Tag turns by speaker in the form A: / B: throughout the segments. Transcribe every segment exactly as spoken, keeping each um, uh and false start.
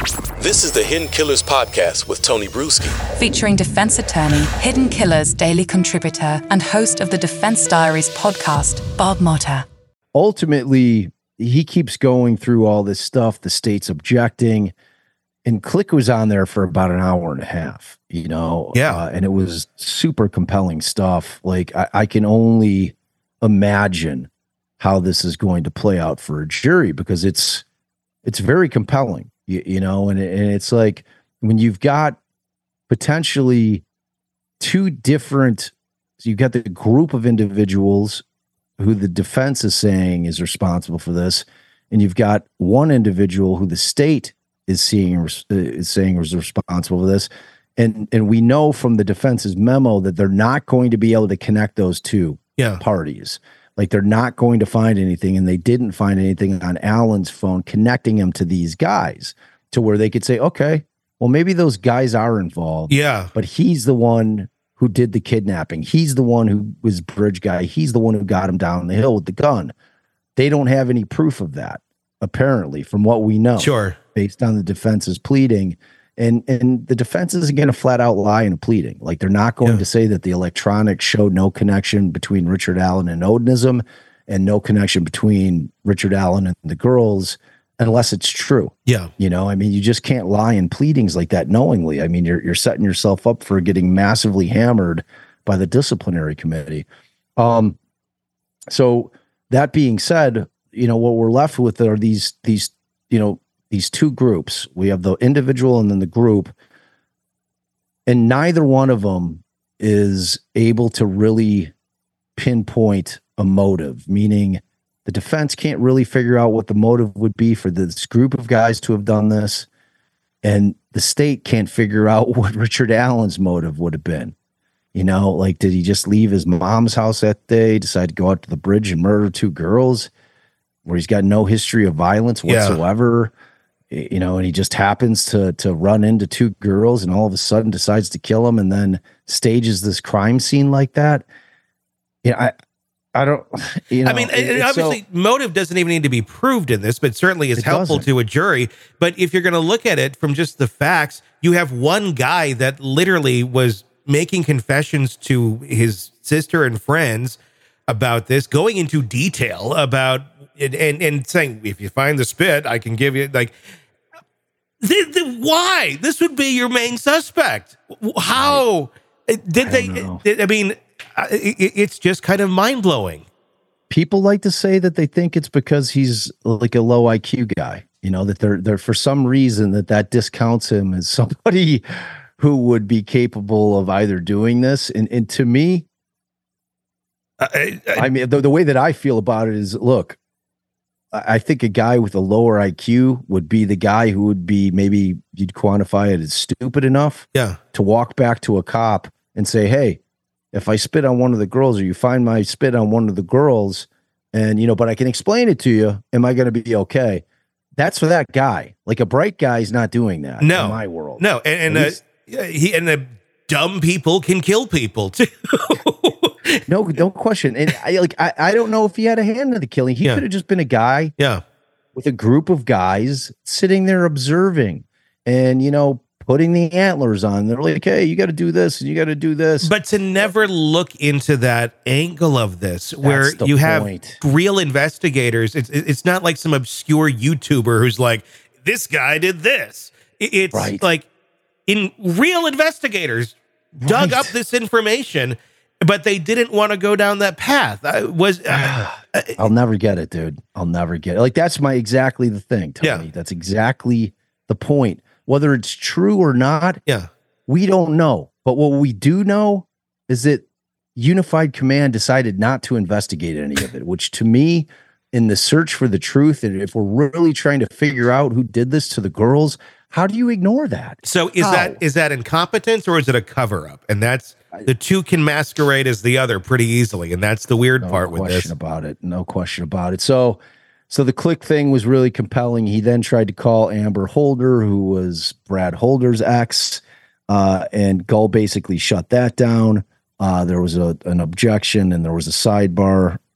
A: This is the Hidden Killers Podcast with Tony Bruschi.
B: Featuring defense attorney, Hidden Killers daily contributor, and host of the Defense Diaries podcast, Bob Motta.
C: Ultimately, he keeps going through all this stuff. The state's objecting. And Click was on there for about an hour and a half, you know?
D: Yeah.
C: Uh, and it was super compelling stuff. Like, I, I can only imagine how this is going to play out for a jury, because it's it's very compelling, you, you know? And, and it's like, when you've got potentially two different, so you've got the group of individuals who the defense is saying is responsible for this, and you've got one individual who the state is seeing is saying is responsible for this, and and we know from the defense's memo that they're not going to be able to connect those two
D: yeah.
C: parties. Like, they're not going to find anything, and they didn't find anything on Alan's phone connecting him to these guys to where they could say, okay, well, maybe those guys are involved.
D: Yeah,
C: but he's the one who did the kidnapping. He's the one who was bridge guy. He's the one who got him down the hill with the gun. They don't have any proof of that, apparently, from what we know.
D: Sure.
C: Based on the defense's pleading. And and the defense isn't going to flat out lie in a pleading. Like, they're not going
D: yeah.
C: to say that the electronics showed no connection between Richard Allen and Odinism, and no connection between Richard Allen and the girls, unless it's true.
D: Yeah.
C: You know, I mean, you just can't lie in pleadings like that knowingly. I mean, you're you're setting yourself up for getting massively hammered by the disciplinary committee. Um, so that being said, you know, what we're left with are these these, you know, these two groups. We have the individual and then the group, and neither one of them is able to really pinpoint a motive, meaning the defense can't really figure out what the motive would be for this group of guys to have done this, and the state can't figure out what Richard Allen's motive would have been. You know, like, did he just leave his mom's house that day, decide to go out to the bridge and murder two girls, where he's got no history of violence whatsoever? Yeah. You know, and he just happens to to run into two girls and all of a sudden decides to kill them, and then stages this crime scene like that. Yeah, I I don't, you know.
D: I mean, it, obviously, so, motive doesn't even need to be proved in this, but certainly is helpful doesn't. to a jury. But if you're going to look at it from just the facts, you have one guy that literally was making confessions to his sister and friends about this, going into detail about it, and, and saying, if you find the spit, I can give you, like, the, the, why? This would be your main suspect. How did I they, did, I mean, it, it's just kind of mind-blowing.
C: People like to say that they think it's because he's like a low I Q guy, you know, that they're, they're for some reason that that discounts him as somebody who would be capable of either doing this. And, and to me, I, I, I mean, the, the way that I feel about it is, look, I think a guy with a lower I Q would be the guy who would be, maybe you'd quantify it as stupid enough
D: yeah.
C: to walk back to a cop and say, hey, if I spit on one of the girls, or you find my spit on one of the girls, and, you know, but I can explain it to you, am I going to be okay? That's for that guy. Like, a bright guy is not doing that
D: no.
C: in my world.
D: No, and, and uh, he and the dumb people can kill people too.
C: No, no question. And I like I, I don't know if he had a hand in the killing. He
D: yeah.
C: could have just been a guy
D: yeah.
C: with a group of guys sitting there observing and, you know, putting the antlers on. They're like, hey, you got to do this and you got to do this.
D: But to never look into that angle of this,
C: That's
D: where you
C: point.
D: have real investigators, it's it's not like some obscure YouTuber who's like, this guy did this. It's
C: right.
D: like in real investigators right. dug up this information, but they didn't want to go down that path. I was uh,
C: I'll never get it, dude. I'll never get it. Like, that's my exactly the thing, Tony.
D: Yeah.
C: That's exactly the point. Whether it's true or not,
D: yeah,
C: we don't know. But what we do know is that Unified Command decided not to investigate any of it, which to me, in the search for the truth, and if we're really trying to figure out who did this to the girls, how do you ignore that?
D: So is
C: how?
D: that is that incompetence, or is it a cover-up? And that's the two can masquerade as the other pretty easily, and that's the weird
C: no
D: part with this.
C: No question about it. No question about it. So, so the Click thing was really compelling. He then tried to call Amber Holder, who was Brad Holder's ex, uh, and Gull basically shut that down. Uh, there was a, an objection, and there was a sidebar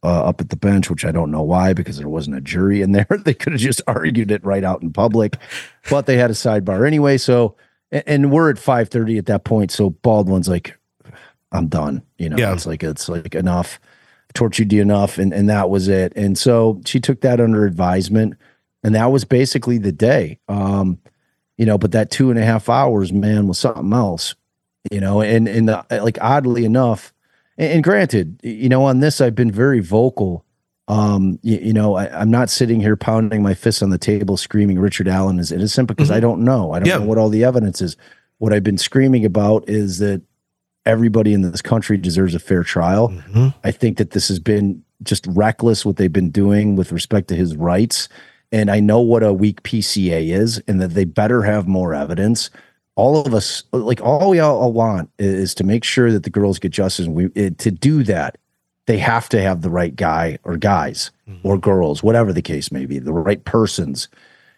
C: uh, up at the bench, which I don't know why, because there wasn't a jury in there. They could have just argued it right out in public, but they had a sidebar anyway. So, and, and we're at five thirty at that point. So Baldwin's like, I'm done. You know, yeah. it's like, it's like enough, tortured you enough. And, and that was it. And so she took that under advisement, and that was basically the day. Um, you know, but that two and a half hours, man, was something else, you know, and, and the, like, oddly enough, and, and granted, you know, on this, I've been very vocal. Um, you, you know, I, I'm not sitting here pounding my fists on the table, screaming Richard Allen is innocent, because mm-hmm. I don't know. I don't yeah. know what all the evidence is. What I've been screaming about is that everybody in this country deserves a fair trial. Mm-hmm. I think that this has been just reckless, what they've been doing with respect to his rights. And I know what a weak P C A is, and that they better have more evidence. All of us, like, all we all want is to make sure that the girls get justice. And we, it, to do that, they have to have the right guy or guys mm-hmm. or girls, whatever the case may be, the right persons.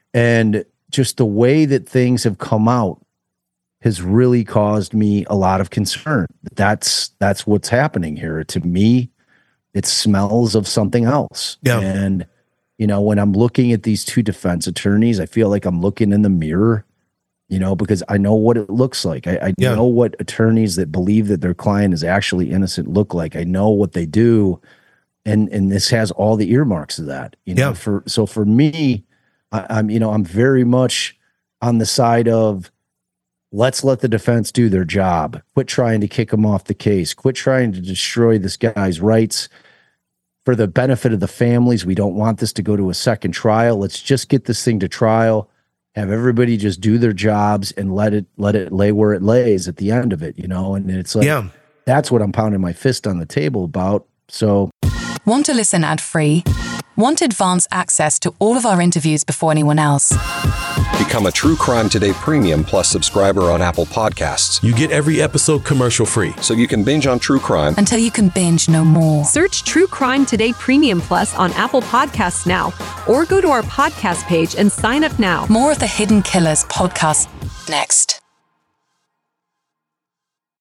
C: And just the way that things have come out has really caused me a lot of concern. That's, that's what's happening here. To me, it smells of something else.
D: Yeah.
C: And, you know, when I'm looking at these two defense attorneys, I feel like I'm looking in the mirror, you know, because I know what it looks like. I, I yeah. know what attorneys that believe that their client is actually innocent look like. I know what they do. And, and this has all the earmarks of that, you know, yeah. for, so for me, I, I'm, you know, I'm very much on the side of, let's let the defense do their job. Quit trying to kick him off the case. Quit trying to destroy this guy's rights. For the benefit of the families, we don't want this to go to a second trial. Let's just get this thing to trial, have everybody just do their jobs, and let it let it lay where it lays at the end of it, you know? And it's like, yeah. that's what I'm pounding my fist on the table about. So,
B: want to listen ad-free? Want advanced access to all of our interviews before anyone else?
E: Become a True Crime Today Premium Plus subscriber on Apple Podcasts.
A: You get every episode commercial free,
E: so you can binge on true crime
B: until you can binge no more.
F: Search True Crime Today Premium Plus on Apple Podcasts now, or go to our podcast page and sign up now.
B: More of the Hidden Killers podcast next.